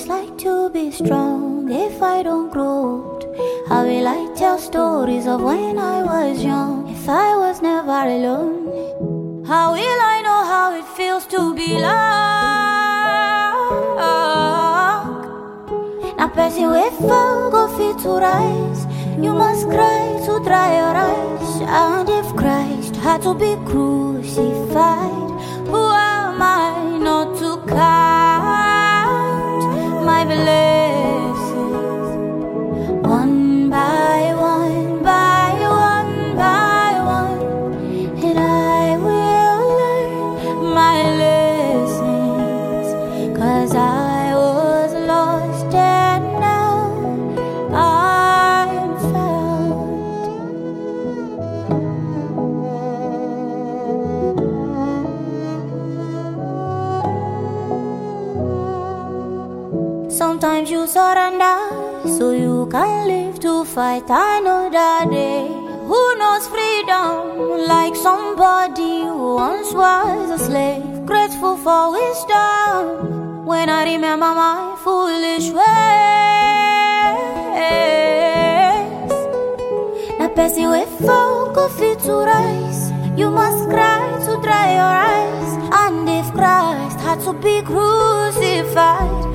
it's like to be strong if I don't grow old? How will I tell stories of when I was young if I was never alone? How will I know how it feels to be loved? Now person with fall go fit to rise. You must cry to dry your eyes. And if Christ had to be crucified, who am I not to count my blessings? One by one, by one, by one, and I will learn my lessons. 'Cause I was lost and now I'm found. Sometimes you surrender so you can live to fight another day. Who knows freedom like somebody who once was a slave? Grateful for wisdom when I remember my foolish ways. Now person with fall go fit to rise. You must cry to dry your eyes. And if Christ had to be crucified,